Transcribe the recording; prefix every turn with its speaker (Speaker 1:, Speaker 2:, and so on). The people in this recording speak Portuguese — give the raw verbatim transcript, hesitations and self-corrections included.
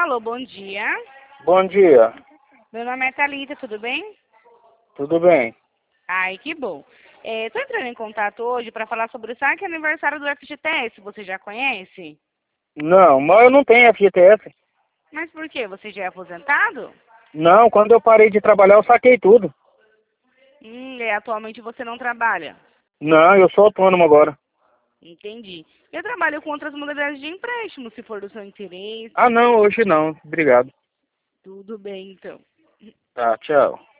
Speaker 1: Alô, bom dia.
Speaker 2: Bom dia.
Speaker 1: Meu nome é Thalita, tudo bem?
Speaker 2: Tudo bem?
Speaker 1: Ai, que bom. Estou entrando em contato hoje para falar sobre o saque aniversário do F G T S. Você já conhece?
Speaker 2: Não, mas eu não tenho F G T S.
Speaker 1: Mas por quê? Você já é aposentado?
Speaker 2: Não, quando eu parei de trabalhar eu saquei tudo.
Speaker 1: Hum, e atualmente você não trabalha.
Speaker 2: Não, eu sou autônomo agora.
Speaker 1: Entendi. Eu trabalho com outras modalidades de empréstimo, se for do seu interesse.
Speaker 2: Ah não, hoje não. Obrigado.
Speaker 1: Tudo bem, então.
Speaker 2: Tá, tchau.